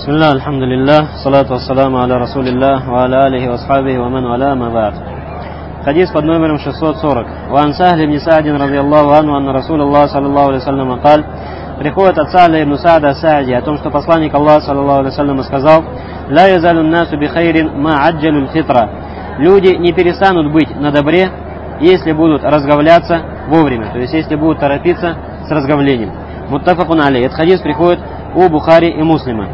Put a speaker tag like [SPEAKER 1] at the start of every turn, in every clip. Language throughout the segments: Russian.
[SPEAKER 1] Бисмилlah, альхамдулиллах, салату вассаламу аля расулиллах, ва аля алихи васхабихи, ва ман валя, ма ба'д. Хадис под номером 640. Ван Сахль ибн Са'дин, радиаллаху анху, анна Расулуллах, саллаллаху алейхи вассалям, каль, приходит от Сахля ибн Са'да Са'ди, о том, что посланник Аллаха, саллаллаху алейхи вассалям, сказал: «Ла язалю насу би хайрин ма аджалю фитра». Люди не перестанут быть на добре, если будут разговляться вовремя, то есть если будут торопиться с разговлением. Муттафакун алейх. Этот хадис приходит у Бухари и Муслима.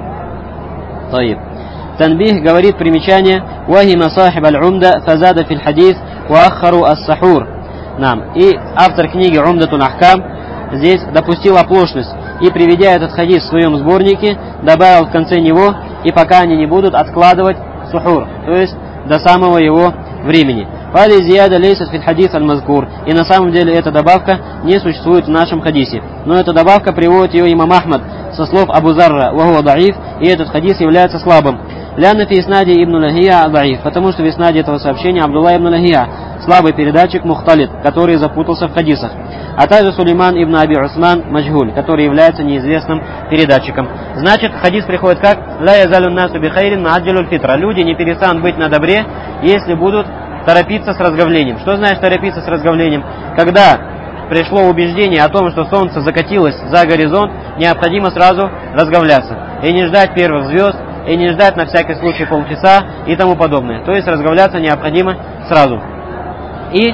[SPEAKER 1] طيب. Танбих говорит примечание: «Вахима сахиб аль-умда фазада фил хадис уаххару ас-сахур». И автор книги Умдатуль Ахкам здесь допустил оплошность и, приведя этот хадис в своем сборнике, добавил в конце него: «И пока они не будут откладывать сухур», то есть до самого его времени. «Фали зияда лейсат фил хадис аль-мазкур». И на самом деле эта добавка не существует в нашем хадисе. Но эта добавка приводит ее имам Ахмад со слов Абу Зарра «Вахуа даиф», и этот хадис является слабым. «Ляна фи иснади ибн Лахия даиф», потому что в иснаде этого сообщения Абдулла ибн Лахия, слабый передатчик мухталит, который запутался в хадисах, а также Сулейман ибн Аби Усман Маджгуль, который является неизвестным передатчиком. Значит, хадис приходит как: «Ла язалю насу би хайрин ма аджалю фитра». Люди не перестанут быть на добре, если будут торопиться с разговлением. Что значит торопиться с разговлением? Когда пришло убеждение о том, что солнце закатилось за горизонт, необходимо сразу разговляться. И не ждать первых звезд, и не ждать на всякий случай полчаса и тому подобное. То есть разговляться необходимо сразу. И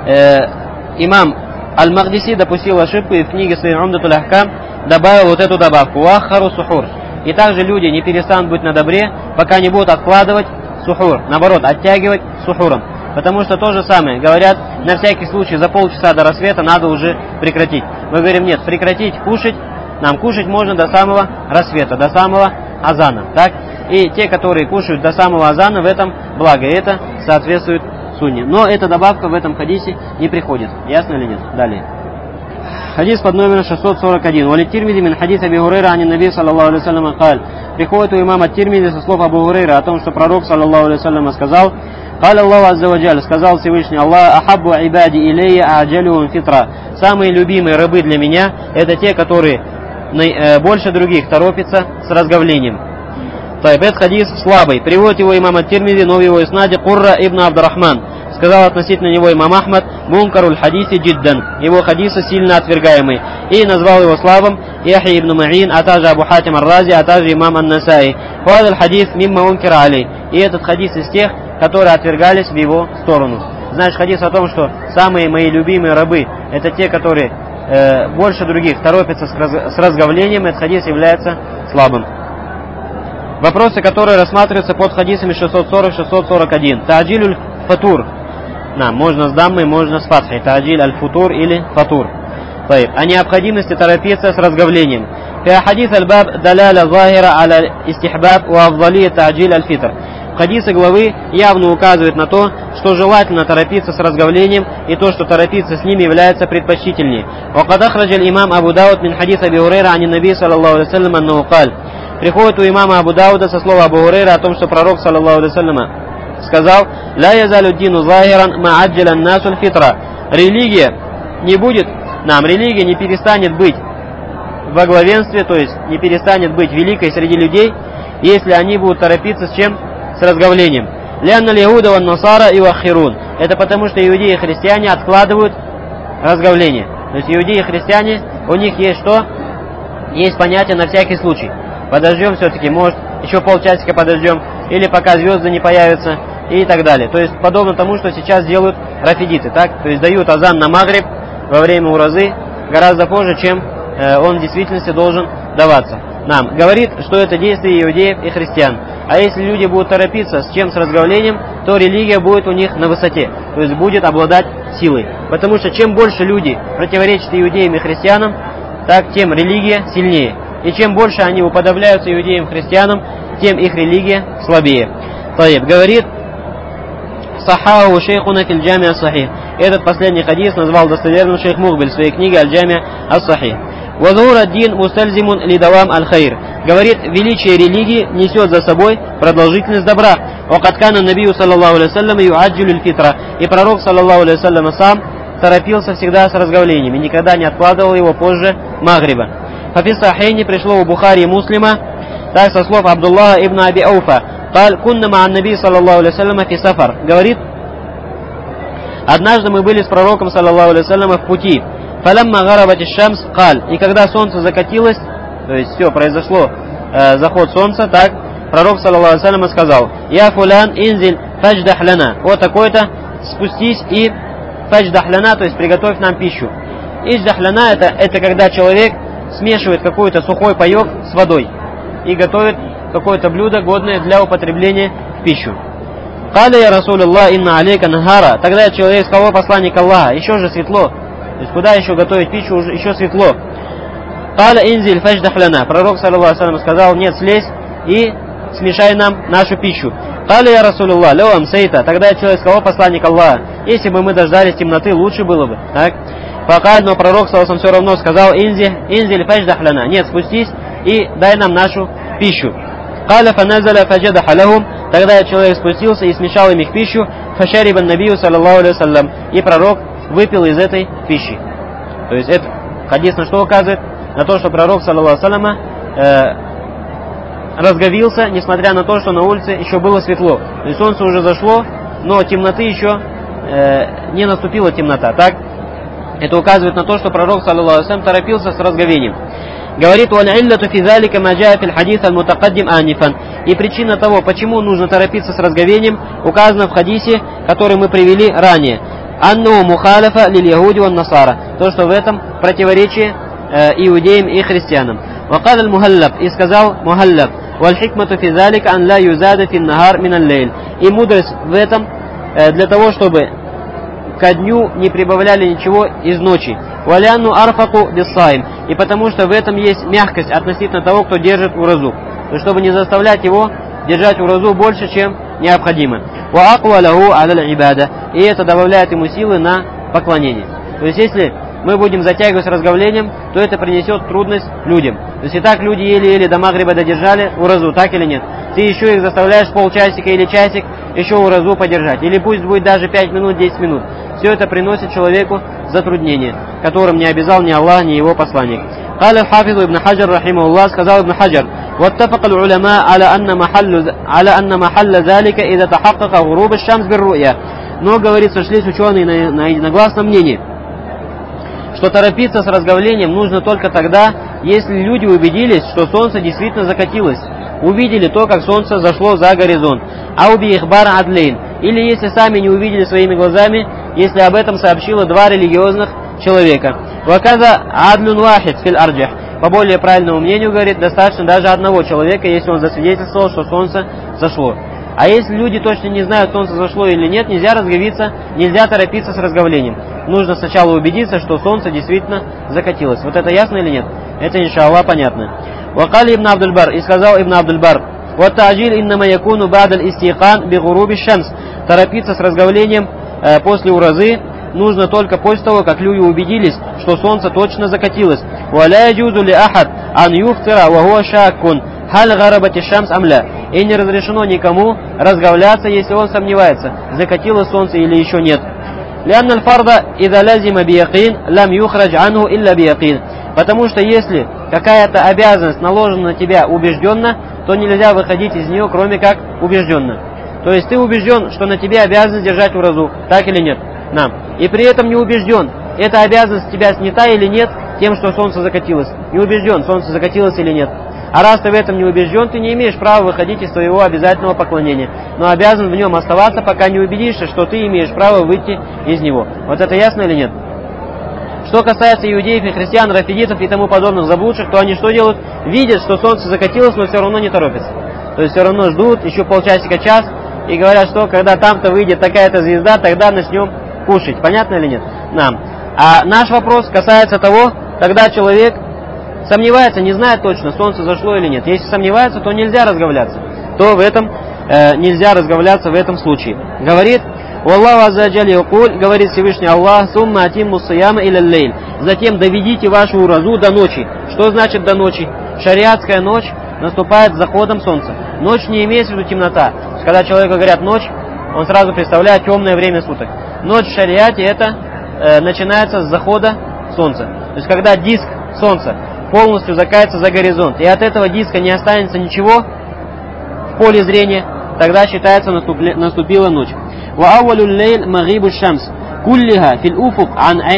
[SPEAKER 1] имам Аль-Махдиси допустил ошибку и в книге своей Умдатуль Ахкам добавил вот эту добавку: «Уаххару сухур». И также люди не перестанут быть на добре, пока не будут откладывать сухур. Наоборот, оттягивать сухуром. Потому что то же самое. Говорят, на всякий случай за полчаса до рассвета надо уже прекратить. Мы говорим: нет, прекратить кушать, кушать можно до самого рассвета, до самого азана. Так? И те, которые кушают до самого азана, в этом благо. И это соответствует сунне. Но эта добавка в этом хадисе не приходит. Ясно или нет? Далее. Хадис под номером 641. Вали Тирмизи мин хадис Аби Хурайра ани наби саллаллаху алейхи вассалям каль. Приходит у имама Тирмизи со слов Абу Хурайра о том, что пророк саллаллаху алейхи вассалям сказал: «Каль Аллаху азза ва джаль», сказал Всевышний Аллах: «Ахаббу ибади илейя аджалюхум фитра». Самые любимые рабы для меня — это те, которые больше других торопятся с разговлением. Этот хадис слабый. Приводит его имам ат-Тирмизи, но в его иснаде Курра ибн Абдурахман. Сказал относительно него имам Ахмад: «Мункаруль хадиси джиддан». Его хадисы сильно отвергаемый. И назвал его слабым Яхья ибн Ма'ин, а также Абу Хатим ар-Рази, а также имам ан-Насаи. Фадаль хадис мимма ункира алей. И этот хадис из тех, которые отвергались в его сторону. Значит, хадис о том, что самые мои любимые рабы — это те, которые больше других торопятся с разговлением, этот хадис является слабым. Вопросы, которые рассматриваются под хадисами 640-641. Та'аджиль аль-фатур. Можно с даммой, можно с фатхой. Та'аджиль аль-футур или фатур. О необходимости торопиться с разговлением. Хадис аль-баб даляля захира аля истихбаб ва афдалия та'аджиль аль-фитр. Хадисы главы явно указывают на то, что желательно торопиться с разговлением, и то, что торопиться с ними является предпочтительнее. وقد أخرج الإمام أبو داود من حديث أبي هريرة عن النبي صلى الله عليه وسلم أنه قال. Приходит у имама Абу Дауда со слова Абу Хурайра о том, что пророк саллаллаху алейхи вассалям сказал: «Ла язалю дину захиран ма аджалян насуль фитра». Религия не перестанет быть во главенстве, то есть не перестанет быть великой среди людей, если они будут торопиться с чем? С разговлением. «Лянна льяуда ван насара и вахирун». Это потому, что иудеи и христиане откладывают разговление. То есть иудеи и христиане, у них есть что? Есть понятие на всякий случай. Подождем все-таки, может, еще полчасика подождем, или пока звезды не появятся, и так далее. То есть подобно тому, что сейчас делают рафидиты, так? То есть дают азан на магриб во время уразы гораздо позже, чем он в действительности должен даваться. Говорит, что это действие иудеев и христиан. А если люди будут торопиться с разговлением, то религия будет у них на высоте, то есть будет обладать силой. Потому что чем больше люди противоречат иудеям и христианам, так тем религия сильнее. И чем больше они уподобляются иудеям и христианам, тем их религия слабее. Говорит Сахаху шейхуна фил джами ас-сахих. Этот последний хадис назвал достоверным шейх Мухбиль в своей книге Аль-Джами ас-Сахих. «Вазур ад-дин мустальзимун лидавам аль-хайр». Говорит, величие религии несет за собой продолжительность добра. «Вакад кана набию саллаллаху алейхи вассалям юаджилю аль-фитра». И пророк саллаллаху алейхи вассалям сам торопился всегда с разговлением и никогда не откладывал его позже магриба. Хафис Сахейни пришло у Бухари и Муслима Так, со слов Абдуллаха ибн Аби Ауфа, قال كنا مع النبي صلى الله عليه وسلم في سفر. Говорит, однажды мы были с пророком саллаллаху алейхи ва саллям в пути. فلما غربت الشمس قال, и когда солнце закатилось, то есть все, произошло заход солнца, так, пророк саллаллаху алейхи ва саллям сказал: «Я фулян инзиль фадждах лана». Вот такой-то, спустись и фадждах лана, то есть приготовь нам пищу. Идждах лана это когда человек смешивает какой-то сухой паек с водой и готовит какое-то блюдо, годное для употребления в пищу. «Каля я Расулуллах инна алейка нахара». Тогда человек сказал: посланник Аллаха, еще же светло. То есть куда еще готовить пищу, уже еще светло. «Каля инзиль фадждах лана». Пророк саллаллаху алейхи ва саллям сказал: нет, слезь и смешай нам нашу пищу. «Каля я Расулуллах леу амсейта». Тогда человек сказал: посланник Аллаха, если бы мы дождались темноты, лучше было бы. Так? «Факаль», но пророк саллаллаху алейхи ва саллям все равно сказал: инзиль фадждах лана. Нет, спустись и дай нам нашу пищу. «Каля фаназаля фаджадах лахум». Тогда человек спустился и смешал им их пищу. «Фашарибан набию саллаллаху алейхи ва саллям». И пророк выпил из этой пищи. То есть это хадис на что указывает? На то, что пророк саллаллаху алейхи ва саллям разговился, несмотря на то, что на улице еще было светло. То есть солнце уже зашло, но темноты еще не наступила темнота. Так? Это указывает на то, что пророк саллаллаху алейхи ва саллям торопился с разговением. Говорит: «Валь-илляту фи залика ма джаа фил хадис аль-мутакаддим анифан». И причина того, почему нужно торопиться с разговением, указана в хадисе, который мы привели ранее. «Анну мухалафа лиль яхуди ван насара». То, что в этом противоречие иудеям и христианам. «Вакад аль-мухаллаб». И сказал мухаллаб: «Валь-хикмату фи залика ан ла юзада фин нахар мин аль-лейль». И мудрость в этом для того, чтобы ко дню не прибавляли ничего из ночи. «Валяну арфаку биссаим». И потому что в этом есть мягкость относительно того, кто держит уразу. То есть, чтобы не заставлять его держать уразу больше, чем необходимо. «Ва аква лаху аля ибада». И это добавляет ему силы на поклонение. То есть, если мы будем затягивать с разговлением, то это принесет трудность людям. То есть, и так люди еле-еле до магриба додержали уразу, так или нет? Ты еще их заставляешь полчасика или часик еще уразу подержать. Или пусть будет даже 5 минут, 10 минут. Все это приносит человеку затруднение, которым не обязал ни Аллах, ни его посланник. قال الحافظ ابن حجر رحمه الله, сказал Ибн Хаджар: واتفق العلماء على أن محل ذلك إذا تحقق غروب الشمس بالرؤيا. Но, говорит, сошлись ученые на единогласном мнении, что торопиться с разговлением нужно только тогда, если люди убедились, что солнце действительно закатилось, увидели то, как солнце зашло за горизонт. Ауби ихбар адлейн. Или если сами не увидели своими глазами, если об этом сообщило два религиозных человека. Ваказа адлюн вахид фил арджах. По более правильному мнению, говорит, достаточно даже одного человека, если он засвидетельствовал, что солнце зашло. А если люди точно не знают, солнце зашло или нет, нельзя разговиться, нельзя торопиться с разговлением. Нужно сначала убедиться, что солнце действительно закатилось. Вот это ясно или нет? Это, иншаллах, понятно. Вакали ибн Абдуль-Бар, и сказал ибн Абдуль-Бар: «Вот та'аджиль иннама якуну ба'даль истиқан би гуруби шамс». Торопиться с разговлением после уразы нужно только после того, как люди убедились, что солнце точно закатилось. «Валя яджузу ли ахад ан юфтира ва хуа шаккун халь гарабати шамс амля». И не разрешено никому разговляться, если он сомневается, закатилось солнце или еще нет. «Лянна аль-фарда ида лазима биякин лам юхрадж анху илля биякин». Потому что если какая-то обязанность наложена на тебя убежденно, то нельзя выходить из нее, кроме как убежденно. То есть ты убежден, что на тебе обязанность держать уразу, так или нет? Нам. И при этом не убежден, эта обязанность с тебя снята или нет тем, что солнце закатилось. Не убежден, солнце закатилось или нет. А раз ты в этом не убежден, ты не имеешь права выходить из своего обязательного поклонения, но обязан в нем оставаться, пока не убедишься, что ты имеешь право выйти из него. Вот это ясно или нет? Что касается иудеев и христиан, рафидитов и тому подобных заблудших, то они что делают? Видят, что солнце закатилось, но все равно не торопятся. То есть все равно ждут еще полчасика, час, и говорят, что когда там-то выйдет такая-то звезда, тогда начнем кушать. Понятно или нет? Нам. А наш вопрос касается того, когда человек сомневается, не знает точно, солнце зашло или нет. Если сомневается, то нельзя разговляться. То в этом нельзя разговляться в этом случае. Говорит: «Валлаху аззаджаль якуль», говорит Всевышний Аллах: «Сумма атимму сияма иля лейль». Затем доведите вашу уразу до ночи. Что значит до ночи? Шариатская ночь наступает с заходом солнца. Ночь не имеется в виду темнота. Когда человеку говорят ночь, он сразу представляет темное время суток. Ночь в шариате это начинается с захода солнца. То есть когда диск солнца полностью закатится за горизонт, и от этого диска не останется ничего в поле зрения, тогда считается наступила ночь. وأول الليل مغيب الشمس كلها في الأفق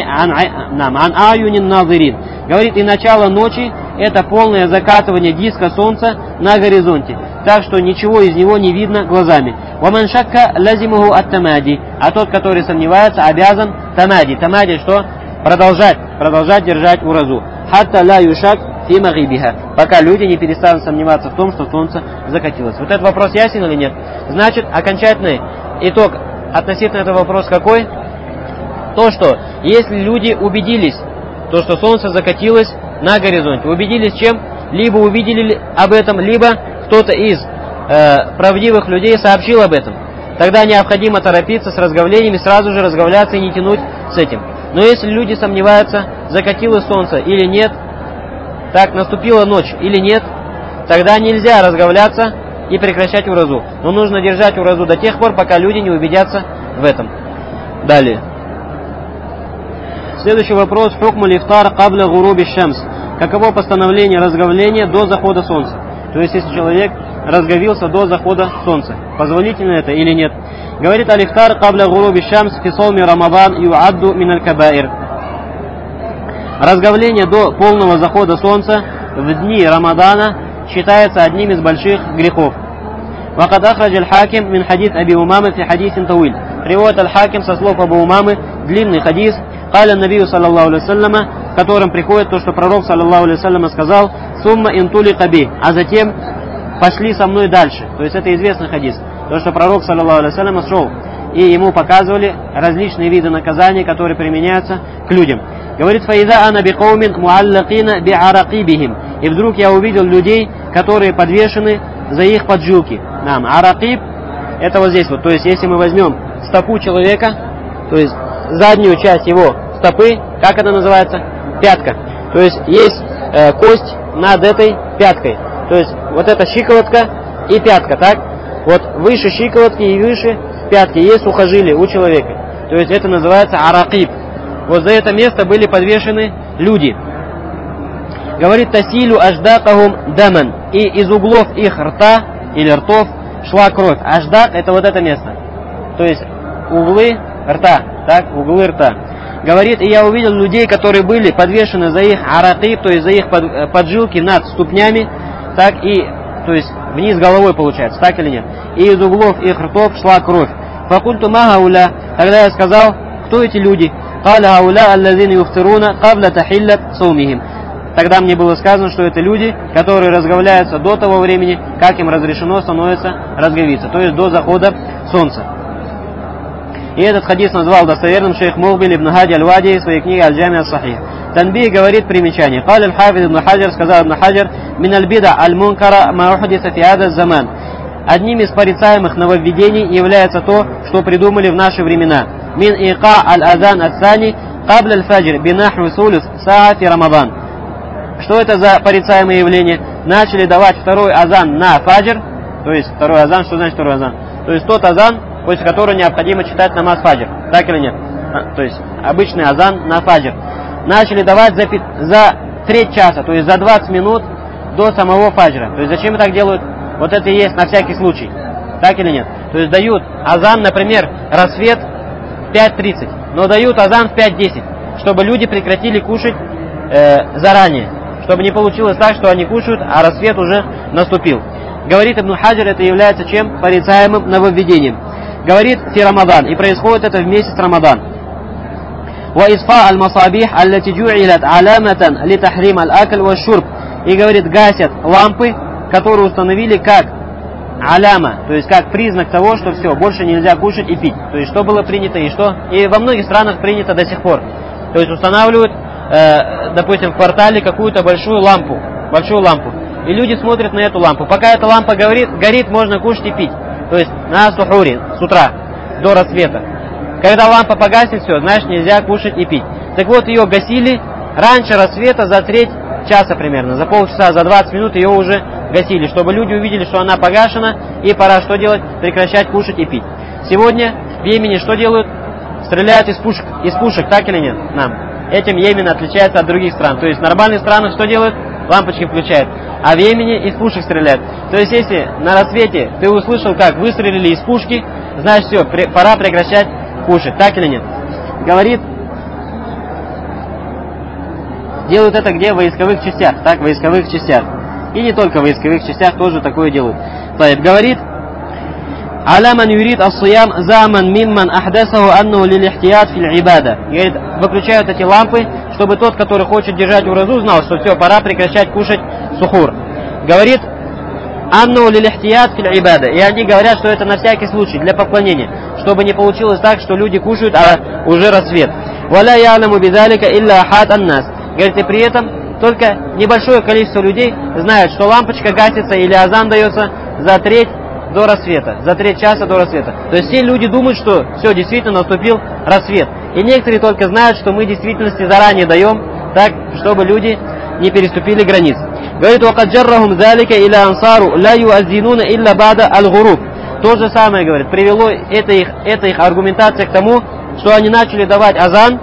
[SPEAKER 1] عن أعين الناظرين. Говорит, и начало ночи это полное закатывание диска солнца на горизонте, так что ничего из него не видно глазами. ومن شك لزمه التمادي. А тот, который сомневается, обязан тамади. Тамади что? Продолжать держать уразу. حتى لا يشك في مغيبها. Пока люди не перестанут сомневаться в том, что солнце закатилось. Вот этот вопрос ясен или нет? Значит, окончательный итог относительно этого вопроса какой? То, что если люди убедились, то, что солнце закатилось на горизонте, убедились чем? Либо увидели об этом, либо кто-то из правдивых людей сообщил об этом. Тогда необходимо торопиться с разговлениями, сразу же разговляться и не тянуть с этим. Но если люди сомневаются, закатилось солнце или нет, так наступила ночь или нет, тогда нельзя разговляться и прекращать уразу. Но нужно держать уразу до тех пор, пока люди не убедятся в этом. Далее. Следующий вопрос. Хукму лифтар кабля гуруби шамс. Каково постановление разговления до захода солнца? То есть, если человек разговился до захода солнца, позволительно это или нет? Говорит алифтар кабля гуруби шамс фи сауми рамадан юадду мин аль-кабаир. Разговление до полного захода солнца в дни Рамадана считается одним из больших грехов. وقد أخرج الحاكم من حديث أبي أمامة في حديث طويل. Приводит аль-Хаким со слов Абу Умамы длинный хадис. قال النبي صلى الله عليه وسلم, в котором приходит то, что пророк саллаллаху алейхи вассалям сказал: «Сумма интулика би», а затем пошли со мной дальше. То есть это известный хадис. То, что пророк саллаллаху алейхи вассалям шел, и ему показывали различные виды наказаний, которые применяются к людям. Говорит: «Фаида ана бикаумин муаллакина биаракибихим». И вдруг я увидел людей, которые подвешены за их поджилки. Нам аракиб — это вот здесь вот. То есть если мы возьмем стопу человека, то есть заднюю часть его стопы, как это называется? Пятка. То есть есть кость над этой пяткой. То есть вот это щиколотка и пятка, так? Вот выше щиколотки и выше пятки есть сухожилие у человека. То есть это называется аракиб. Вот за это место были подвешены люди. Говорит: «Тасилю аждакахум даман». И из углов их рта или ртов шла кровь. Аждак — это вот это место. То есть углы рта, так, углы рта. Говорит: «И я увидел людей, которые были подвешены за их аракиб, то есть за их поджилки над ступнями, так и, то есть вниз головой получается, так или нет. И из углов их ртов шла кровь. Факульту ма гауля». Тогда я сказал: кто эти люди? Каля гауля аллазин юфтируна кабля тахиллат саумихим. Тогда мне было сказано, что это люди, которые разговляются до того времени, как им разрешено становится разговиться, то есть до захода солнца. И этот хадис назвал достоверным шейх Мухбиль ибн Хади аль-Вади в своей книге «Аль-Джами ас-Сахих». Танбих говорит примечание. Каля аль-Хафиз ибн Хаджар, сказал ибн Хаджар: «Мин аль-бида аль-мункара ма ухдиса фи ада заман». Одним из порицаемых нововведений является то, что придумали в наши времена. Мин ика аль-азан ат-сани кабля аль-фаджр бинаху сулюс саа фи рамадан. Что это за порицаемое явление? Начали давать второй азан на фаджр. То есть второй азан, что значит второй азан? То есть тот азан, после которого необходимо читать намаз фаджр. Так или нет? То есть обычный азан на фаджр. Начали давать за треть часа, то есть за 20 минут до самого фаджра. То есть зачем и так делают? Вот это и есть на всякий случай. Так или нет? То есть дают азан, например, рассвет 5:30, но дают азан в 5:10, чтобы люди прекратили кушать заранее. Чтобы не получилось так, что они кушают, а рассвет уже наступил. Говорит Ибн Хаджар, это является чем? Порицаемым нововведением. Говорит фи Рамадан, и происходит это в месяц Рамадан. وَإِصْفَاءَ الْمَصَابِيحَ الَّتِي جُعِلَتْ عَلَامَةً لِتَحْرِيمَ الْأَكْلِ وَالشُّرْبِ. И говорит, гасят лампы, которые установили как аляма, то есть как признак того, что все, больше нельзя кушать и пить. То есть что было принято и что? И во многих странах принято до сих пор. То есть устанавливают, допустим, в квартале какую-то большую лампу. И люди смотрят на эту лампу. Пока эта лампа горит, можно кушать и пить. То есть на сухури, с утра, до рассвета. Когда лампа погаснет, все, значит, нельзя кушать и пить. Так вот, ее гасили раньше рассвета за треть часа примерно. За полчаса, за 20 минут ее уже гасили, чтобы люди увидели, что она погашена, и пора что делать? Прекращать кушать и пить. Сегодня в Йемене что делают? Стреляют из пушек, так или нет? этим Йемен отличается от других стран. То есть в нормальных странах что делают? Лампочки включают. А в Йемене из пушек стреляют. То есть если на рассвете ты услышал, как выстрелили из пушки, значит все, пора прекращать кушать. Так или нет? Говорит, делают это где? В войсковых частях. Так, в войсковых частях. И не только в войсковых частях тоже такое делают. Говорит, Аляман юрид ас-сиям заман мимман ахдасаху анну лил-ихтият фил-ибада. Говорит, выключают эти лампы, чтобы тот, который хочет держать уразу, знал, что все, пора прекращать кушать сухур. Говорит, анну лил-ихтият фил-ибада. И они говорят, что это на всякий случай, для поклонения, чтобы не получилось так, что люди кушают, а уже рассвет. Валя яляму бидалика илля ахад ан-нас. Говорит, и при этом только небольшое количество людей знают, что лампочка гасится или азан дается за треть до рассвета, за треть часа до рассвета. То есть все люди думают, что все, действительно наступил рассвет. И некоторые только знают, что мы в действительности заранее даем, так, чтобы люди не переступили границ. Говорит, وَقَدْ جَرَّهُمْ ذَلِكَ إِلَى أَنصَارُ لَا يُؤَذِّنُونَ إِلَّا بَعْدَ الْغُرُوبِ. То же самое, говорит, привело это их аргументация к тому, что они начали давать азан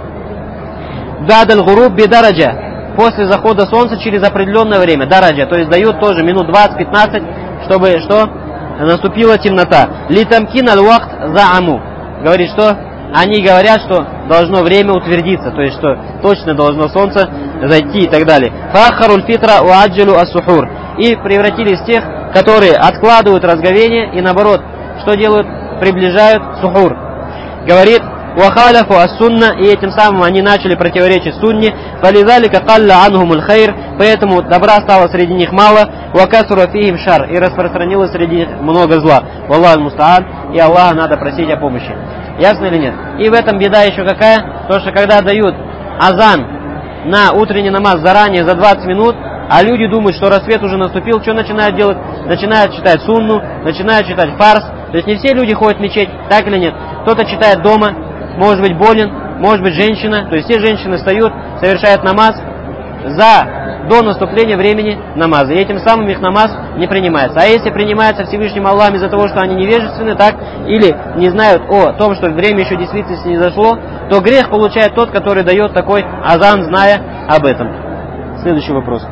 [SPEAKER 1] бад аль-гуруб бидараджа, после захода солнца через определенное время, дараджа, то есть дают тоже минут 20-15, чтобы что? Наступила темнота. Литамкин аль-вахт зааму. Говорит, что? Они говорят, что должно время утвердиться, то есть что точно должно солнце зайти и так далее. Фахаруль фитра уаджалу ас-сухур. И превратились в тех, которые откладывают разговение и наоборот, что делают? Приближают сухур. Говорит, вахаляфу ас-сунна, и этим самым они начали противоречить сунне, фализалика калла анхумуль хайр, поэтому добра стало среди них мало, вакасура фихим шар, и распространилось среди них много зла. Валлаху мустаан, и Аллаха надо просить о помощи. Ясно или нет? И в этом беда еще какая? То, что когда дают азан на утренний намаз заранее за 20 минут, а люди думают, что рассвет уже наступил, что начинают делать? Начинают читать сунну, начинают читать фарс. То есть не все люди ходят в мечеть, так или нет? Кто-то читает дома, может быть болен, может быть женщина. То есть все женщины встают, совершают намаз до наступления времени намаза. И этим самым их намаз не принимается. А если принимается Всевышним Аллахом из-за того, что они невежественны, так, или не знают о том, что время еще действительно не зашло, то грех получает тот, который дает такой азан, зная об этом. Следующий вопрос.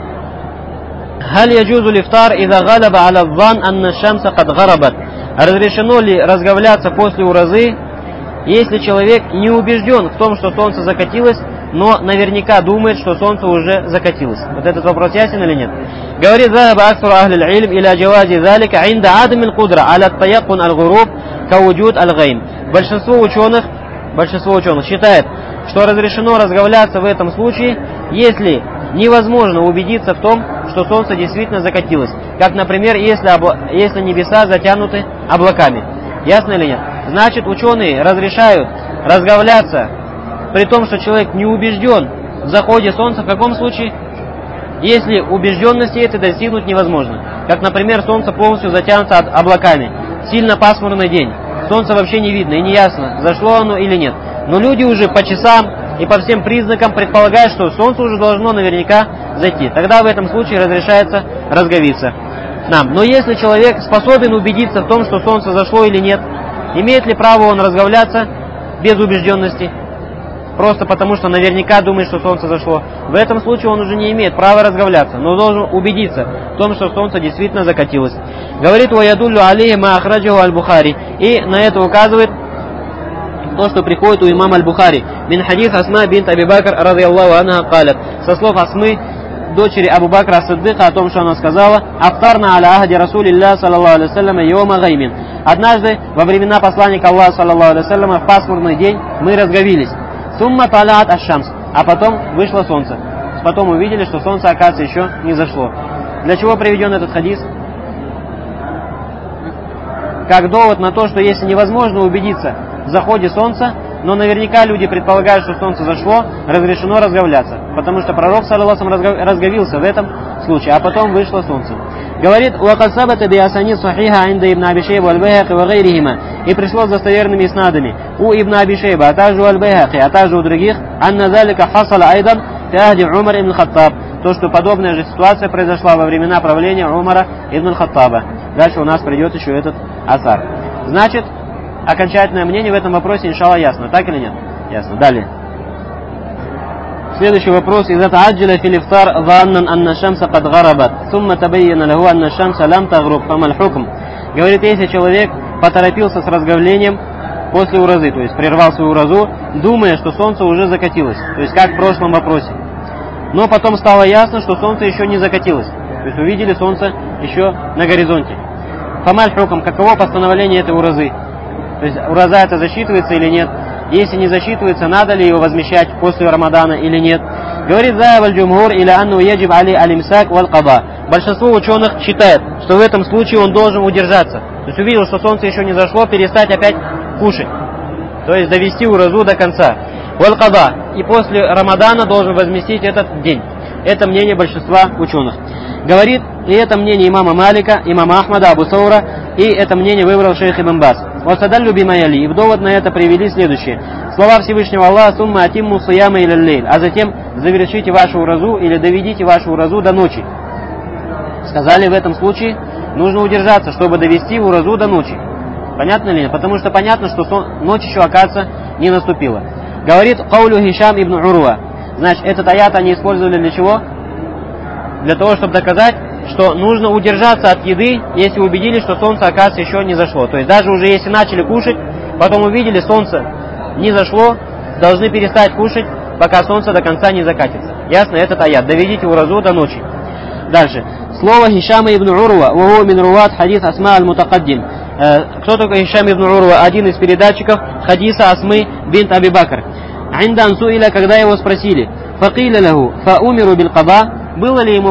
[SPEAKER 1] Халь яджузу лифтар иза галаба аля зан анна шамса кад гарабат. Разрешено ли разговляться после уразы, если человек не убежден в том, что солнце закатилось, но наверняка думает, что солнце уже закатилось? Вот этот вопрос ясен или нет? Говорит, захаба аксуру ахлил илм иля джавази залика инда адам аль-кудра аля таяқун аль-гуруб кауджуд аль-гайм. Большинство ученых считает, что разрешено разговляться в этом случае, если невозможно убедиться в том, что солнце действительно закатилось. Как, например, если небеса затянуты облаками. Ясно или нет? Значит, ученые разрешают разговляться, при том, что человек не убежден в заходе солнца. В каком случае? Если убежденности этой достигнуть невозможно. Как, например, солнце полностью затянуто облаками. Сильно пасмурный день. Солнце вообще не видно и не ясно, зашло оно или нет. Но люди уже по часам и по всем признакам предполагают, что солнце уже должно наверняка зайти. Тогда в этом случае разрешается разговиться нам. Но если человек способен убедиться в том, что солнце зашло или нет, имеет ли право он разговляться без убежденности? Просто потому, что наверняка думает, что солнце зашло. В этом случае он уже не имеет права разговляться, но должен убедиться в том, что солнце действительно закатилось. Говорит, «Ваядуллю алейхи ма ахраджаху аль-Бухари». И на это указывает то, что приходит у имама аль-Бухари. Мин хадис Асма бинт Аби Бакр, радийаллаху анха, калят. Со слов Асмы, дочери Абу Бакра ас-Сиддыка, о том, что она сказала: «Афтарна аля ахди Расулиллах, саллаллаху алейхи вассалям, йома гаймин». Однажды, во времена посланника Аллаха, саллаллаху алейхи вассалям, в пасмурный день мы разговились. Сумма талаат аш-шамс. А потом вышло солнце. Потом увидели, что солнце, оказывается, еще не зашло. Для чего приведен этот хадис? Как довод на то, что если невозможно убедиться в заходе солнца, но наверняка люди предполагают, что солнце зашло, разрешено разговляться. Потому что пророк, саллаллаху алейхи вассалям, разговился в этом случае, а потом вышло солнце. Говорит, «Уакад сабата би асани сахиха инда ибн Аби Шейба аль-Байхақи ва гайрихима». И пришло с достоверными иснадами у ибн Аби Шейба, а также у аль-Байхақи, а также у других, «Анна залика хасала айдан фи ахди Умар ибн Хаттаб». То, что подобная же ситуация произошла во времена правления Умара ибн Хаттаба. Дальше у нас придет еще этот асар. Значит, окончательное мнение в этом вопросе, иншаллах, ясно. Так или нет? Ясно. Далее. Следующий вопрос. إذا تعجل في الإفطار ظانا أن الشمس قد غربت ثم تبين له أن الشمس لم تغرب فما الحكم? Говорит, если человек поторопился с разговлением после уразы, то есть прервал свою уразу, думая, что солнце уже закатилось, то есть как в прошлом вопросе. Но потом стало ясно, что солнце еще не закатилось, то есть увидели солнце еще на горизонте. Фамаль хукм, каково постановление этой уразы? То есть ураза это засчитывается или нет? Если не засчитывается, надо ли его возмещать после Рамадана или нет? Говорит Заяваль Джумхур или анну яджиб али алимсак валь када. Большинство ученых считает, что в этом случае он должен удержаться. То есть увидел, что солнце еще не зашло, перестать опять кушать. То есть довести уразу до конца. Валь када. И после Рамадана должен возместить этот день. Это мнение большинства ученых. Говорит, и это мнение имама Малика, имама Ахмада, Абу Саура, и это мнение выбрал шейх Ибн Баз. Васадаллю бимаяли. И в довод на это привели следующее. Слова Всевышнего Аллаха: сумма атимму сияма иля лейль. А затем завершите вашу уразу или доведите вашу уразу до ночи. Сказали, в этом случае нужно удержаться, чтобы довести уразу до ночи. Понятно ли? Потому что понятно, что ночь еще, оказывается, не наступила. Говорит Каулю Хишам ибн Уруа. Значит, этот аят они использовали для чего? Для того, чтобы доказать, что нужно удержаться от еды, если убедились, что солнце, оказывается, еще не зашло. То есть даже уже если начали кушать, потом увидели, солнце не зашло, должны перестать кушать, пока солнце до конца не закатится. Ясно? Этот аят. Доведите уразу до ночи. Дальше. Слово Хишама ибн Уруа. Ваху мин руат хадис Асма аль-Мутакаддим. Кто такой Хишам ибн Уруа? Один из передатчиков хадиса Асмы бинт Аби Бакр. Индан суиля, когда его спросили, факиля лаху фаумиру бил када. Было ли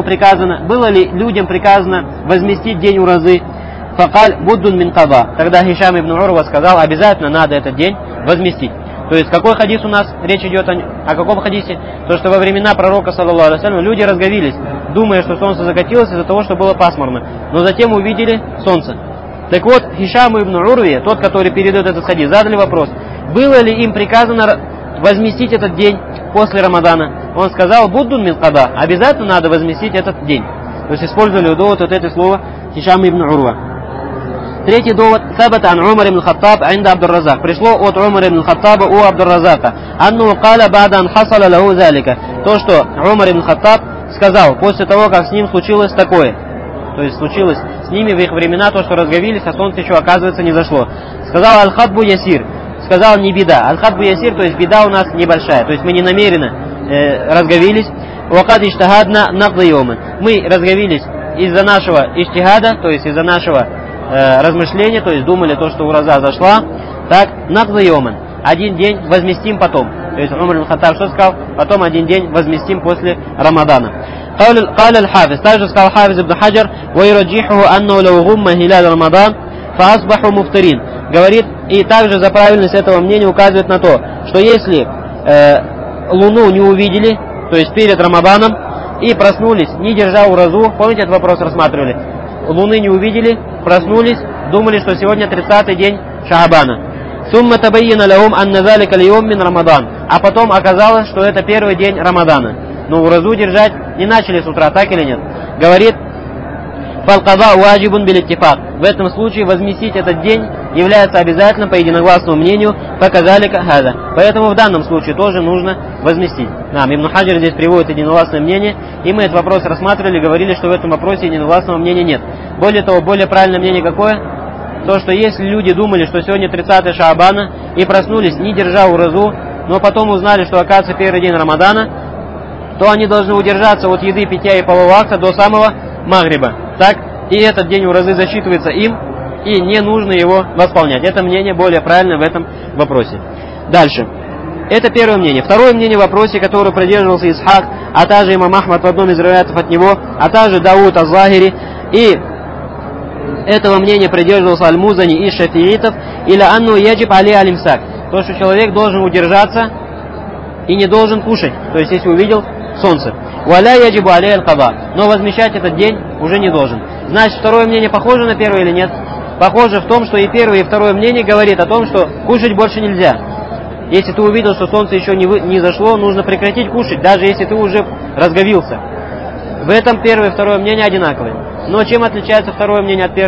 [SPEAKER 1] людям приказано возместить день уразы? Факаль буддун мин када. Тогда Хишам ибн Уруа сказал, обязательно надо этот день возместить. То есть какой хадис у нас речь идет о каком хадисе? То, что во времена пророка, саллаллаху алейхи ва саллям, люди разговились, думая, что солнце закатилось из-за того, что было пасмурно. Но затем увидели солнце. Так вот, Хишаму ибн Урве, тот, который передает этот хадис, задали вопрос, было ли им приказано возместить этот день после Рамадана? Он сказал, буддун мин када, обязательно надо возместить этот день. То есть использовали довод вот это слово Хишам ибн Урва. Третий довод, сабата ан Умар ибн Хаттаб инда Абдур-Разак. Пришло от Умара ибн Хаттаба у Абдур-Разака. Анну каля бада ан хасала лаху залика. То, что Умар ибн Хаттаб сказал после того, как с ним случилось такое. То есть случилось с ними в их времена то, что разговились, а солнце еще, оказывается, не зашло. Сказал аль-хадбу ясир. Сказал не беда. Аль-хадбу ясир, то есть беда у нас небольшая. То есть мы не намеренно разговились. Вакад иштахадна нaqдайоман. Мы разговились из-за нашего иштихада, то есть из-за нашего размышления, то есть думали то, что ураза зашла. Так, нaqdайоман. Один день возместим потом. То есть Умар ибн Хаттаб что сказал? Потом один день возместим после Рамадана. قال الحافظ. Также сказал Хафиз ибн Хаджар, ويرجحه أنه لو غم هلال رمضان فأصبحوا مفطرين. Говорит, и также за правильность этого мнения указывает на то, что если луну не увидели, то есть перед Рамаданом, и проснулись, не держа уразу, помните, этот вопрос рассматривали, луны не увидели, проснулись, думали, что сегодня 30-й день Шаабана. Сумма табайяна лахум анна залика льюм мин Рамадан. А потом оказалось, что это первый день Рамадана. Но уразу держать не начали с утра, так или нет? Говорит, фалкада уаджибун бил иттифак. В этом случае возместить этот день является обязательным по единогласному мнению, показалика хада. Поэтому в данном случае тоже нужно возместить. Ибн Хаджар здесь приводит единогласное мнение, и мы этот вопрос рассматривали, говорили, что в этом вопросе единогласного мнения нет. Более того, более правильное мнение какое? То, что если люди думали, что сегодня 30 Шаабана, и проснулись, не держа уразу, но потом узнали, что оказывается первый день Рамадана, то они должны удержаться от еды, питья и полового акта до самого Магриба. Так? И этот день уразы засчитывается им, и не нужно его восполнять. Это мнение более правильное в этом вопросе. Дальше. Это первое мнение. Второе мнение в вопросе, которое придерживался Исхак, а также имам Ахмад в одном из риваятов от него, а также Дауд аз-Захири, и этого мнения придерживался Аль-Музани и Шафиитов, или анну яджиб али алимсак. То, что человек должен удержаться и не должен кушать. То есть, если увидел солнце. Валя яджибу али аль-када. Но возмещать этот день уже не должен. Значит, второе мнение похоже на первое или нет? Похоже в том, что и первое, и второе мнение говорит о том, что кушать больше нельзя. Если ты увидел, что солнце еще не зашло, нужно прекратить кушать, даже если ты уже разговился. В этом первое и второе мнение одинаковые. Но чем отличается второе мнение от первого?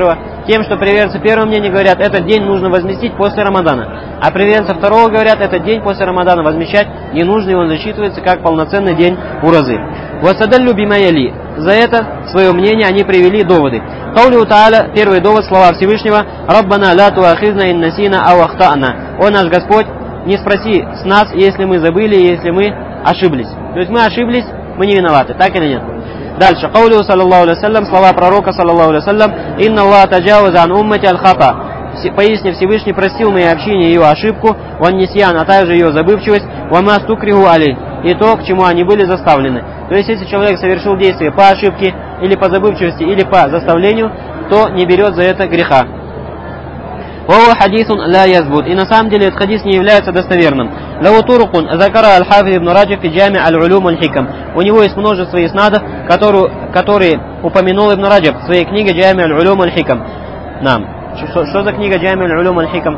[SPEAKER 1] Тем, что приверженцы первого мнения говорят, этот день нужно возместить после Рамадана. А приверженцы второго говорят, этот день после Рамадана возмещать не нужно, и он засчитывается как полноценный день уразы. «Васадаллю бимаяли». За это свое мнение они привели доводы. Каулю Тааля, первый довод, слова Всевышнего: «Раббана ла туахизна ин насина ау ахта'на». «О наш Господь, не спроси с нас, если мы забыли, если мы ошиблись». То есть мы ошиблись, мы не виноваты, так или нет? Дальше. Каулю саллаллаху алейхи вассалям, слова пророка саллаллаху алейхи вассалям: «Инна Аллах таджаваза ан уммати аль-хата». Поясни, Всевышний простил моей общине ее ошибку, ван нисьян, а также ее забывчивость, вама стукриху алей, и то, к чему они были заставлены. То есть, если человек совершил действие по ошибке, или по забывчивости, или по заставлению, то не берет за это греха. Вова хадисун ла язбут. И на самом деле этот хадис не является достоверным. Лаву турукун закара аль-хафид ибн Раджаб фи джами аль-улюм аль-хикам. У него есть множество иснадов, которые упомянул Ибн Раджаб в своей книге Джами аль-улюм аль-хикам. Нам. Что за книга Джами аль-улюм аль-хикам?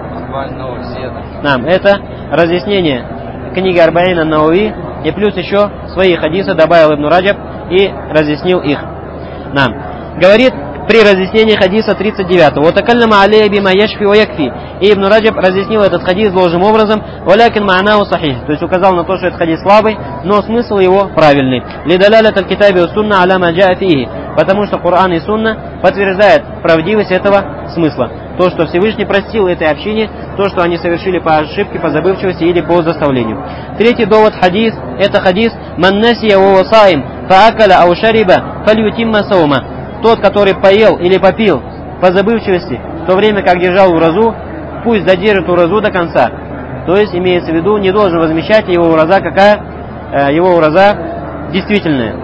[SPEAKER 1] Нам. Это разъяснение книги Арбаин ан-Науави, и плюс еще свои хадисы добавил Ибн Раджаб и разъяснил их. Нам. Говорит при разъяснении хадиса 39. «Ватакаллама алейя бима яшфи ва якфи». И Ибн Раджаб разъяснил этот хадис должным образом, «Валякин ма'наху сахих». То есть указал на то, что этот хадис слабый, но смысл его правильный. «Лидалялят аль-китаби ва сунна аля ма джаа фихи». Потому что Коран и Сунна подтверждают правдивость этого смысла. То, что Всевышний простил этой общине, то, что они совершили по ошибке, по забывчивости или по заставлению. Третий довод хадис, это хадис «Ман насия ва васаим фаакаля ау шариба фальютимма саума». Тот, который поел или попил по забывчивости, в то время как держал уразу, пусть додержит уразу до конца. То есть, имеется в виду, не должен возмещать его ураза, его ураза действительная.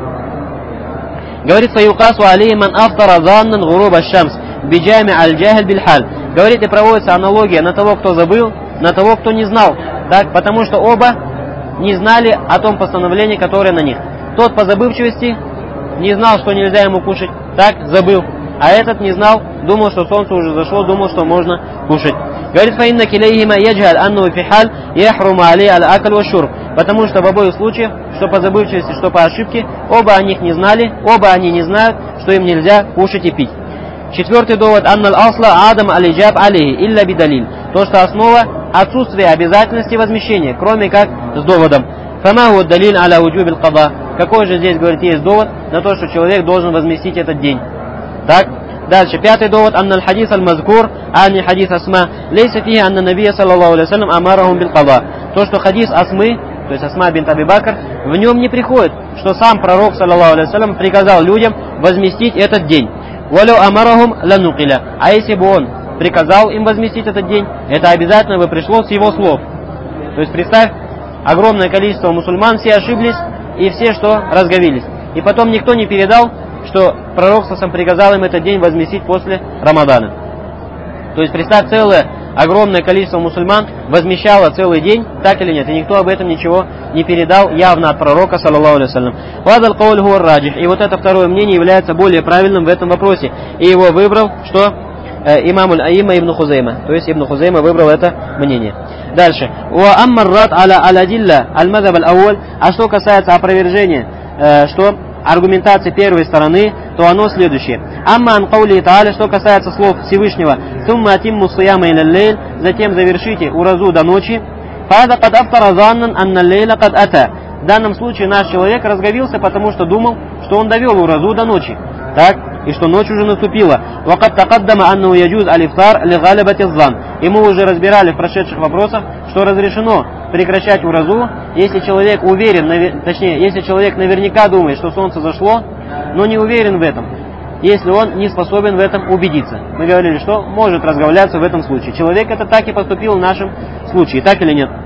[SPEAKER 1] Говорит, фаюкасу алейхи ман афтара заннан гуруб аш-шамс биджами аль-джахиль биль-халь. Говорит, и проводится аналогия на того, кто забыл, на того, кто не знал. Так, потому что оба не знали о том постановлении, которое на них. Тот по забывчивости не знал, что нельзя ему кушать, так, забыл. А этот не знал, думал, что солнце уже зашло, думал, что можно кушать. Говорит, фаинна килейхима яджаль анну фихаль яхруму алей аль-акль ва шурб. Потому что в обоих случаях, что по забывчивости, что по ошибке, оба о них не знали, оба они не знают, что им нельзя кушать и пить. Четвертый довод: анналь асла адам алиджаб алейхи илля бидалиль. То, что основа отсутствие обязательности возмещения, кроме как с доводом. Фама далиль аля уджубил када. Какой же здесь, говорит, есть довод на то, что человек должен возместить этот день? Так, дальше, пятый довод: анналь хадис аль-мазкур, ани хадис асма, лейса фиха анна набия саллаллаху алейхи вассалям амарахум бил када. То, что хадис Асмы, то есть Асма бинт Аби Бакр, в нем не приходит, что сам пророк саллаллаху алейхи вассалям приказал людям возместить этот день. Валю амарахум ланукиля. А если бы он приказал им возместить этот день, это обязательно бы пришло с его слов. То есть представь, огромное количество мусульман, все ошиблись, и все что? Разговились. И потом никто не передал, что пророк сам приказал им этот день возместить после Рамадана. То есть представь, целое огромное количество мусульман возмещало целый день, так или нет, и никто об этом ничего не передал явно от пророка, саллаллаху алейхи вассалям. Вадал кауль хуа раджих. И вот это второе мнение является более правильным в этом вопросе. И его выбрал, что? Имам аль-Аимма ибн Хузейма. То есть Ибн Хузейма выбрал это мнение. Дальше. Ва аммаррат аля-дилля аль-мадхаб аль-ауаль. А что касается опровержения, что аргументации первой стороны, то оно следующее. Амма ан каули тааля, что касается слов Всевышнего, сумма атимму сияма иля-лейль, затем завершите уразу до ночи. Фада кад афтара заннан анна лейла кад ата. В данном случае наш человек разговился, потому что думал, что он довел уразу до ночи. Так, и что ночь уже наступила. Вакад такаддама анну яджуз алифтар ли галибати зан. И мы уже разбирали в прошедших вопросах, что разрешено прекращать уразу, если человек уверен, точнее, если человек наверняка думает, что солнце зашло, но не уверен в этом, если он не способен в этом убедиться. Мы говорили, что может разговляться в этом случае. Человек это так и поступил в нашем случае, так или нет?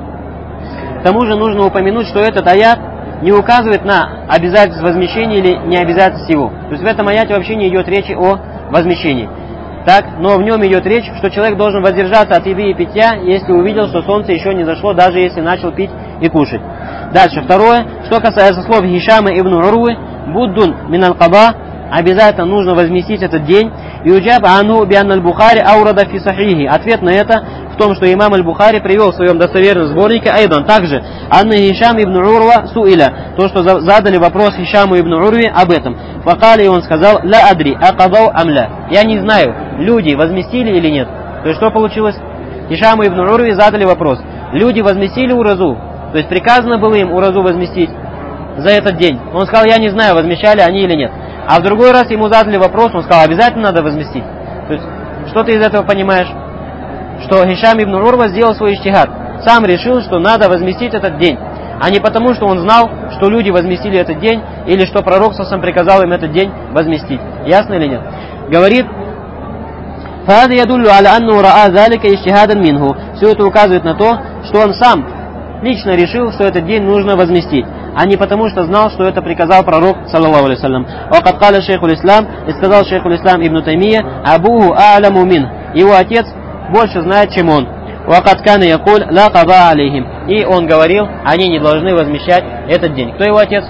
[SPEAKER 1] К тому же нужно упомянуть, что этот аят не указывает на обязательство возмещения или необязательность его. То есть в этом аяте вообще не идет речи о возмещении. Так, но в нем идет речь, что человек должен воздержаться от еды и питья, если увидел, что солнце еще не зашло, даже если начал пить и кушать. Дальше, второе, что касается слов Хишама ибн Урвы, буддун минал каба, обязательно нужно возместить этот день. Юджаб ану биан аль-Бухари аурада фи сахихи. Ответ на это в том, что имам аль-Бухари привел в своем достоверном сборнике айдан. Также анна Хишам ибн Урва суиля. То, что задали вопрос Хишаму ибн Урве об этом. Факали, и он сказал: ла адри акадау амля. Я не знаю, люди возместили или нет? То есть что получилось? Хишаму ибн Урве задали вопрос. Люди возместили уразу? То есть приказано было им уразу возместить за этот день. Он сказал, я не знаю, возмещали они или нет. А в другой раз ему задали вопрос, он сказал, обязательно надо возместить. То есть, что ты из этого понимаешь? Что Хишам ибн Урва сделал свой иджтихад. Сам решил, что надо возместить этот день. А не потому, что он знал, что люди возместили этот день, или что пророк сам приказал им этот день возместить. Ясно или нет? Говорит, فهذا يدل على أنه رأى ذلك اجتهادا منه. Все это указывает на то, что он сам лично решил, что этот день нужно возместить, а не потому, что знал, что это приказал пророк, саллаллаху алейхи вассалям. وقد قال شيخ الإسلام, и сказал шейх الإسلام ибн Таймия, أبوه أعلم منه. Его отец больше знает, чем он. وقد كان يقول لا قضاء عليهم. И он говорил, они не должны возмещать этот день. Кто его отец?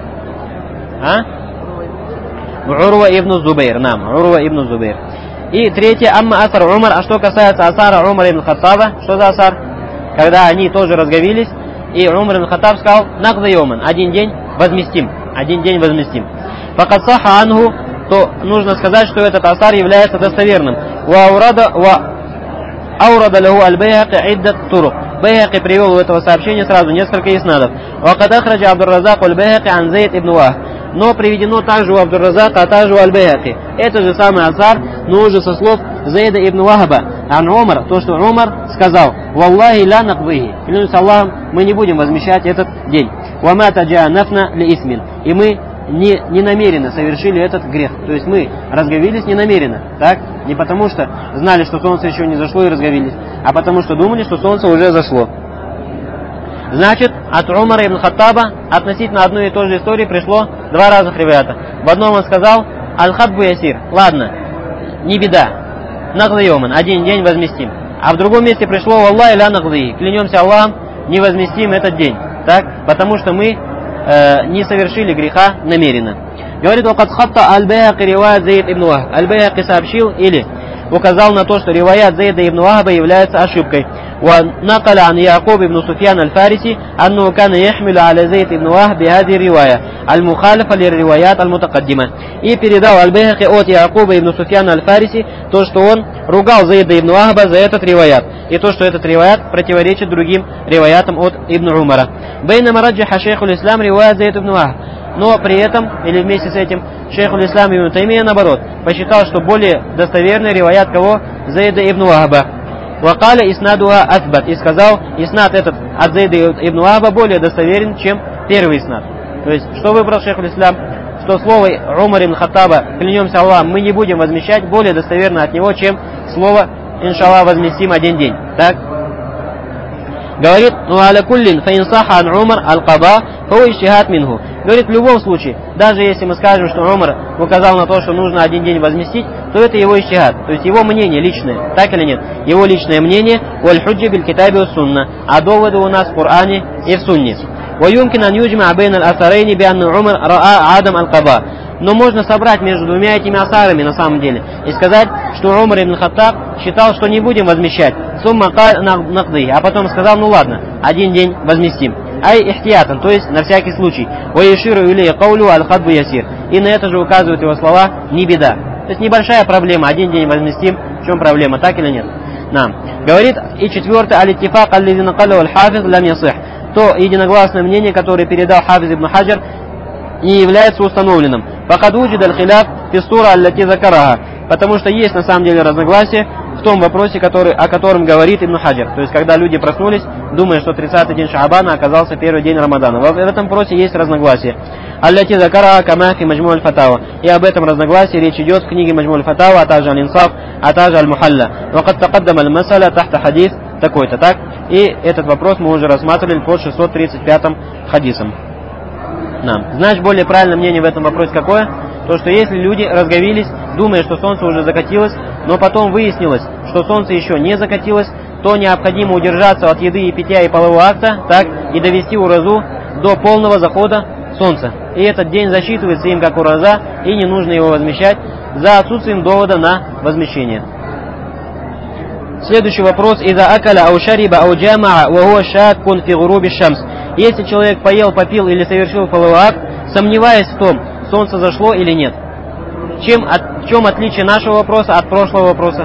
[SPEAKER 1] Урва ибн Зубейр. Урва ибн Зубейр. И третье, амма асар Умар. А что касается асара Умар ибн Хаттаба, что за асар? Когда они тоже разговились, и Умар ибн Хаттаб сказал, нақда йоман, один день возместим. Факад саха анху, то нужно сказать, что этот асар является достоверным. Аурада лаху аль-Байхаки иддат турук. Байхаки привел в этого сообщения сразу несколько иснадов. Вакад ахраджа Абдур-Разак аль-Байхаки ан Зейд ибн Вахб. Но приведено также у Абдур-Разака, а также у аль-Байхаки. Это же самый асар, но уже со слов Зейда ибн Вахба. Ан Умар, то, что Умар сказал, «Валлахи ла наквихи». Клянусь Аллахом, мы не будем возмещать этот день. «Вама таджа нафна ли исмин». И мы не намеренно совершили этот грех. То есть мы разговились не намеренно. Так? Не потому что знали, что солнце еще не зашло и разговились, а потому что думали, что солнце уже зашло. Значит, от Умара ибн Хаттаба относительно одной и той же истории пришло два разных риваята. В одном он сказал, аль-хадбу ясир, ладно, не беда, нагдайоман, один день возместим. А в другом месте пришло, валлахи ля нагдайи, клянемся Аллахом, не возместим этот день. Так? Потому что мы не совершили греха намеренно. Говорит, وقد خطأ البيهقي رواية زيد ибн Вахб. Аль-Байхаки сообщил или указал на то, что риваят Зейда ибн Вахба является ошибкой. ونقل عن يعقوب بن سفيان الفارسي أنه كان يحمل على زيد بن وهب بهذه الرواية المخالفة للروايات المتقدمة. И передал Аль-Байхаки от Якуба ибн Суфьяна аль-Фариси то, что он ругал Зейда ибн Вахба за этот риваят, и то, что этот риваят противоречит другим риваятам от Ибн Умара. Бейнама раджиха шейхуль ислам риваят Зейд ибн Вахб. Но при этом, или вместе с этим, шейхуль ислам ибн Таймия, наоборот, посчитал, что более достоверный риваят кого? Зейда ибн Вахба. Вакаля иснадуха асбат. И сказал, иснад этот от Зейда ибн Вахба более достоверен, чем первый иснад. То есть, что выбрал шейхуль ислам? Что слово Умар ибн Хаттаба, клянемся Аллахом, мы не будем возмещать, более достоверно от него, чем слово иншаллах возместим один день. Так? Говорит, ну аля куллин фаинсаха ан Умар аль-Каба фау иджтихад минху. Говорит, в любом случае, даже если мы скажем, что Умар указал на то, что нужно один день возместить, то это его иджтихад, то есть его мнение личное, так или нет? Его личное мнение, валь-худжа биль-китаби ус-сунна, а доводы у нас в Коране и в Сунне. ويمكن أن يجمع بين الأثرين بأن عمر رأى عدم القضاء. Но можно собрать между двумя этими асарами на самом деле и сказать, что Умар ибн Хаттаб считал, что не будем возмещать, сумма нақды, а потом сказал, ну ладно, один день возместим. Ай ихтиятан, то есть на всякий случай. Ваиширу или каулю аль-хадбу ясир. И на это же указывают его слова, не беда. То есть небольшая проблема, один день возместим, в чем проблема, так или нет? Нам. Говорит, и четвертое, аль-иттифак аль-лизина каллю аль-хафиз лам ясих. То единогласное мнение, которое передал Хафиз ибн Хаджар, не является установленным. Факад уджид аль-хиляф фистура аль-лати закараха. Потому что есть на самом деле разногласие в том вопросе, о котором говорит Ибн Хаджар. То есть, когда люди проснулись, думая, что 30-й день Шаабана оказался первый день Рамадана. В этом вопросе есть разногласие. Аль-лати закараха камахи маджму аль-фатава. И об этом разногласии речь идет в книге Маджму аль-фатава, а также аль-инсаф, а также аль-мухалля. Вакад тақаддам аль-масаля тахта хадис такой-то, так? И этот вопрос мы уже рассматривали под 635-м хадисом. Значит, более правильное мнение в этом вопросе какое? То, что если люди разговились, думая, что солнце уже закатилось, но потом выяснилось, что солнце еще не закатилось, то необходимо удержаться от еды и питья и полового акта, так, и довести уразу до полного захода солнца. И этот день засчитывается им как ураза, и не нужно его возмещать за отсутствием довода на возмещение. Следующий вопрос. Иза акаля ау шариба ау джамаа ва хуа шаккун фи гуруби шамс. Если человек поел, попил или совершил половой акт, сомневаясь в том, солнце зашло или нет. В чем отличие нашего вопроса от прошлого вопроса?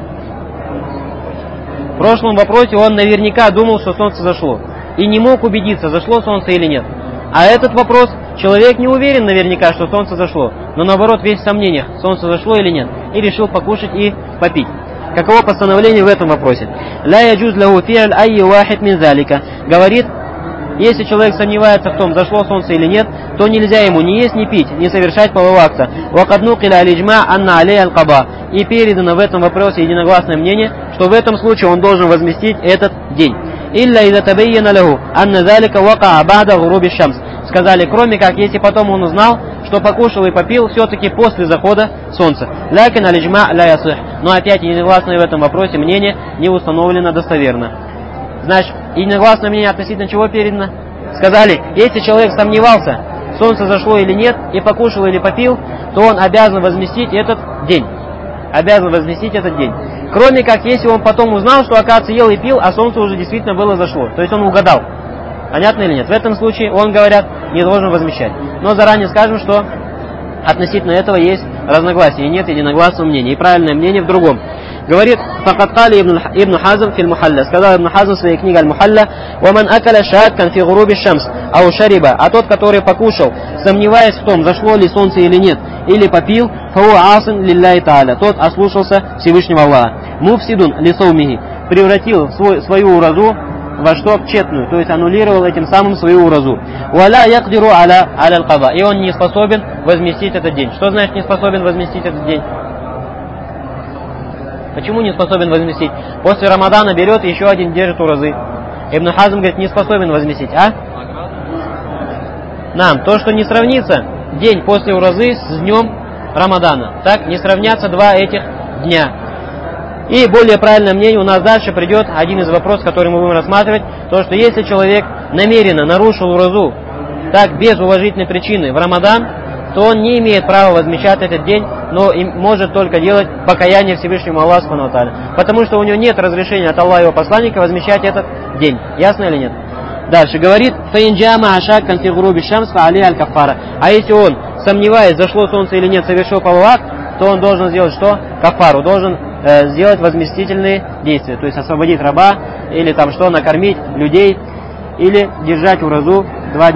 [SPEAKER 1] В прошлом вопросе он наверняка думал, что солнце зашло. И не мог убедиться, зашло солнце или нет. А этот вопрос, человек не уверен наверняка, что солнце зашло. Но наоборот, весь в сомнениях, солнце зашло или нет. И решил покушать и попить. Каково постановление в этом вопросе? «Ла яджуз лаху фи'ль айи вахид мин залика». Говорит, если человек сомневается в том, зашло солнце или нет, то нельзя ему ни есть, ни пить, ни совершать полового акта. «Вакад нукиля аль-иджма анна алей аль-каба». И передано в этом вопросе единогласное мнение, что в этом случае он должен возместить этот день. «Илля иза табайяна лаху анна залика вака ба'да гуруби шамс». Сказали, кроме как, если потом он узнал, что покушал и попил все-таки после захода солнца. «Лякин аль-иджма ля ясих». Но опять единогласное в этом вопросе мнение не установлено достоверно. Значит, единогласное мнение относительно чего передано? Сказали, если человек сомневался, солнце зашло или нет, и покушал или попил, то он обязан возместить этот день. Обязан возместить этот день. Кроме как, если он потом узнал, что, оказывается, ел и пил, а солнце уже действительно было зашло. То есть он угадал. Понятно или нет? В этом случае он, говорят, не должен возмещать. Но заранее скажем, что относительно этого есть разногласия. И нет единогласного мнения. И правильное мнение в другом. Говорит, «Факад кали Ибн Хазм фил Мухалля». Сказал Ибн Хазм в своей книге Аль-Мухалля: «Ваман акаля шааккан фи гуруби шамс, ау шариба». А тот, который покушал, сомневаясь в том, зашло ли солнце или нет, или попил, фауа асин лилляхи тааля. Тот ослушался Всевышнего Аллаха. Муфсидун лисаумихи. Превратил свою уразу во что? Тщетную. То есть аннулировал этим самым свою уразу. «Валя якдиру аля аль-када». И он не способен возместить этот день. Что значит не способен возместить этот день? Почему не способен возместить? После Рамадана берет и еще один держит уразы. Ибн Хазм говорит, не способен возместить. А? Нам, то, что не сравнится день после уразы с днем Рамадана. Так, не сравнятся два этих дня. И более правильное мнение у нас дальше придет один из вопросов, который мы будем рассматривать. То, что если человек намеренно нарушил уразу, так, без уважительной причины в Рамадан, то он не имеет права возмещать этот день, но может только делать покаяние Всевышнему Аллаху Субхану ва Тааля. Потому что у него нет разрешения от Аллаха и его посланника возмещать этот день. Ясно или нет? Дальше говорит, «Фаинджама ашаккан фи гуруби шамс фа алей аль-каффара». А если он, сомневаясь, зашло солнце или нет, совершил половой акт, то он должен сделать что? Кафару. Должен сделать возместительные действия. То есть освободить раба, или там что, накормить людей, или держать уразу 2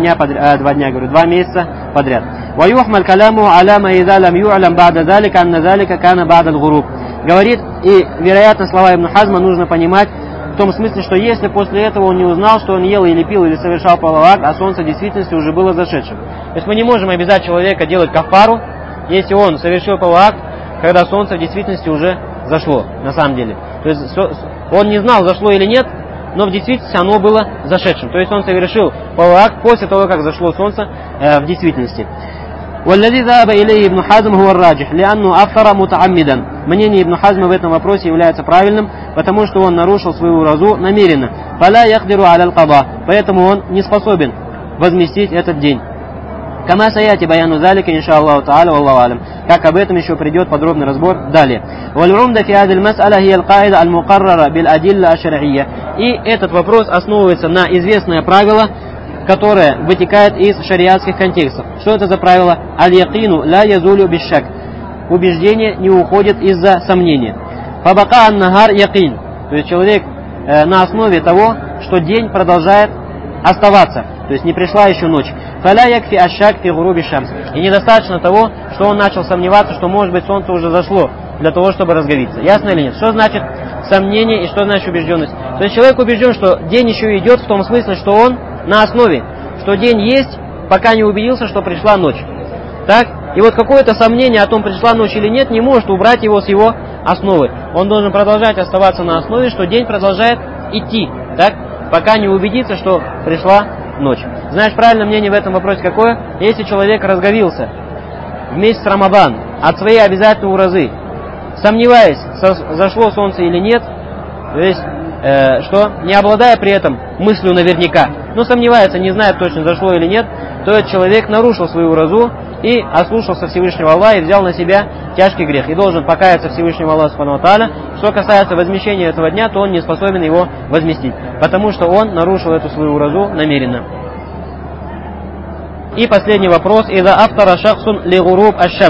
[SPEAKER 1] месяца подряд. ويحمل كلامه على ما إذا لم يعلم بعد ذلك أن ذلك كان بعد الغروب. Говорит, и вероятно слова Ибн Хазма нужно понимать в том смысле, что если после этого он не узнал, что он ел или пил, или совершал половой акт, а солнце в действительности уже было зашедшим. То есть мы не можем обязать человека делать кафару, если он совершил половой акт, когда солнце в действительности уже зашло, на самом деле. То есть он не знал, зашло или нет, но в действительности оно было зашедшим. То есть он совершил половой акт после того, как зашло солнце в действительности. والذي ذهب إليه ابن حزم هو الراجح لأنه أفطر متعمدا. Мнение Ибн Хазма в этом вопросе является правильным, потому что он нарушил свою уразу намеренно. فلا يقدر على القضاء. Поэтому он не способен возместить этот день. كما سيأتي بيان ذلك إن شاء الله تعالى والله أعلم. Как об этом еще придет подробный разбор далее. والعمدة في هذه المسألة هي القاعدة المقررة بالأدلة الشرعية. И этот вопрос основывается на известное правило, которое вытекает из шариатских контекстов. Что это за правило? Аль-якину ла язулю бишшак. Убеждение не уходит из-за сомнения. Фабака ан-нагар якин. То есть человек на основе того, что день продолжает оставаться. То есть не пришла еще ночь. Фаля якфи ашак фи гуруби шамс. И недостаточно того, что он начал сомневаться, что может быть солнце уже зашло, для того, чтобы разговиться. Ясно или нет? Что значит сомнение и что значит убежденность? То есть человек убежден, что день еще идет в том смысле, что он на основе, что день есть, пока не убедился, что пришла ночь. Так? И вот какое-то сомнение о том, пришла ночь или нет, не может убрать его с его основы. Он должен продолжать оставаться на основе, что день продолжает идти, так? Пока не убедится, что пришла ночь. Знаешь, правильное мнение в этом вопросе какое? Если человек разговился в месяц Рамадан от своей обязательной уразы, сомневаясь, зашло солнце или нет, то есть, что, не обладая при этом мыслью наверняка, но сомневается, не знает точно, зашло или нет, то этот человек нарушил свою уразу и ослушался Всевышнего Аллаха и взял на себя тяжкий грех. И должен покаяться Всевышнему Аллаху Субхану ва Тааля. Что касается возмещения этого дня, то он не способен его возместить, потому что он нарушил эту свою уразу намеренно. И последний вопрос. «Иза афтара шахсун ли гуруб аш-шамс».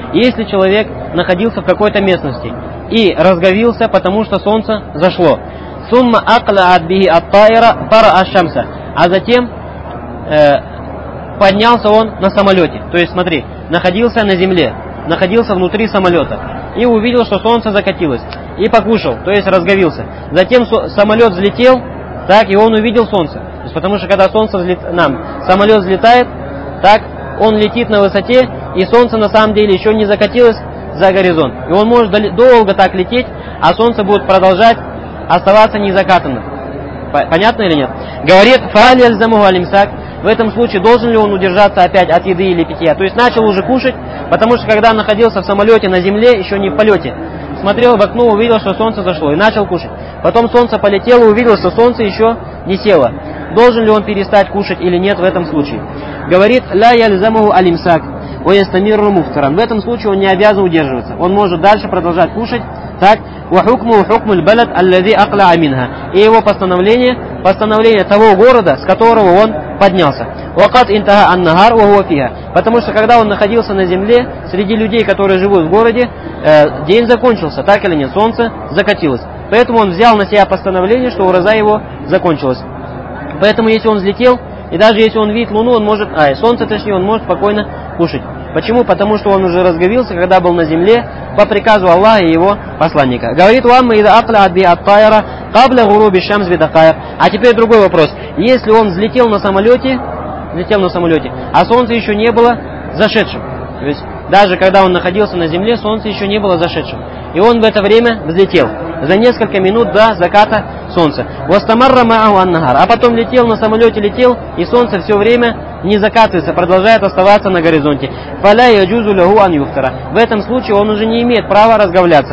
[SPEAKER 1] Если человек находился в какой-то местности и разговился, потому что солнце зашло, сумма аклаат бихи ат-тайра тара аш-шамса, а затем поднялся он на самолете. То есть, смотри, находился на земле, находился внутри самолета и увидел, что солнце закатилось, и покушал, то есть разговился. Затем самолет взлетел, так, и он увидел солнце. То есть, потому что когда самолет взлетает, так, он летит на высоте, и солнце на самом деле еще не закатилось за горизонт. И он может долго так лететь, а солнце будет продолжать оставаться незакатанным. Понятно или нет? Говорит, фа'аль яльзамуху аль-имсак. В этом случае должен ли он удержаться опять от еды или питья? То есть начал уже кушать, потому что когда находился в самолете на земле, еще не в полете, смотрел в окно, увидел, что солнце зашло, и начал кушать. Потом солнце полетело, увидел, что солнце еще не село. Должен ли он перестать кушать или нет в этом случае? Говорит, ля яльзамуху аль-имсак ва ястамирру муфтаран. В этом случае он не обязан удерживаться. Он может дальше продолжать кушать. Так, ва хукму хукмуль балад аллади акла аминха. И его постановление того города, с которого он поднялся. Вакат интаха ан-нахар ва хуа фиха. Потому что когда он находился на земле, среди людей, которые живут в городе, день закончился, так или нет, солнце закатилось. Поэтому он взял на себя постановление, что ураза его закончилась. Поэтому если он взлетел, и даже если он видит луну, он может, солнце точнее, он может спокойно кушать. Почему? Потому что он уже разговился, когда был на земле, по приказу Аллаха и его посланника. Говорит, а теперь другой вопрос. Если он взлетел на самолете, а солнце еще не было зашедшим. То есть даже когда он находился на земле, солнце еще не было зашедшим. И он в это время взлетел за несколько минут до заката солнца. А потом летел на самолете, и солнце все время не закатывается, продолжает оставаться на горизонте. В этом случае он уже не имеет права разговляться.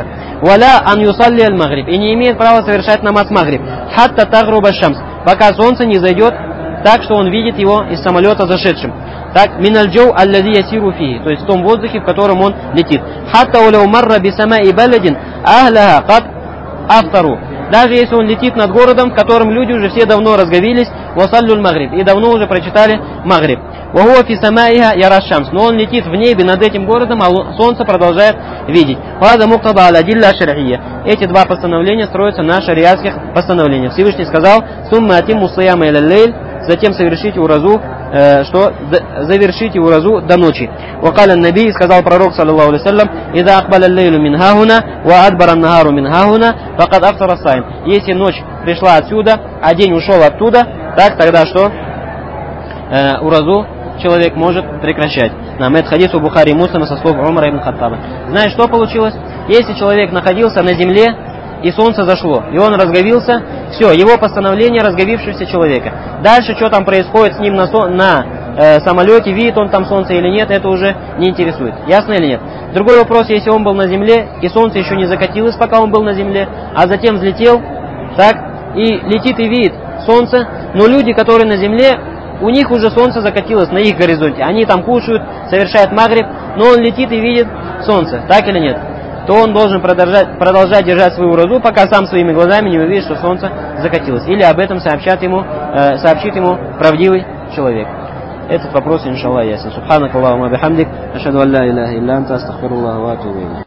[SPEAKER 1] И не имеет права совершать намаз магриб. Пока солнце не зайдет так, что он видит его из самолета зашедшим. Так, минальджоу аллади ясиру фии, то есть в том воздухе, в котором он летит. Хатта уляу марра бисамаи баладин ахляха кад афтару. Даже если он летит над городом, в котором люди уже все давно разговились, васаллюль магриб, и давно уже прочитали магриб. Вахуа фи самаиха ярашамс, но он летит в небе над этим городом, а солнце продолжает видеть. Хаза муктада аладилля шар'ия. Эти два постановления строятся на шариатских постановлениях. Всевышний сказал: сумма атимму сияма иля лейль, затем завершите уразу до ночи. Вакаля наби, сказал пророк, саллаллаху алейхи вассалям: ида акбаля лейлю мин хахуна, ва адбара нахару мин хахуна, факад афтара сайм. Если ночь пришла отсюда, а день ушел оттуда, так тогда что? Уразу человек может прекращать. Это хадис у Бухари и Муслима со слов Умара ибн Хаттаба. Знаешь, что получилось? Если человек находился на земле, и солнце зашло, и он разговился, все, его постановление разговившегося человека. Дальше, что там происходит с ним на самолете, видит он там солнце или нет, это уже не интересует. Ясно или нет? Другой вопрос, если он был на земле, и солнце еще не закатилось, пока он был на земле, а затем взлетел, так, и летит и видит солнце, но люди, которые на земле, у них уже солнце закатилось на их горизонте, они там кушают, совершают магриб, но он летит и видит солнце, так или нет? То он должен продолжать держать свою уразу, пока сам своими глазами не увидит, что солнце закатилось. Или об этом сообщит ему правдивый человек. Этот вопрос, иншаллах, ясен. Субханак Аллахумма бихамдик, ашхаду ан ла иляха илля анта, астагфируллаха ва атубу илейх.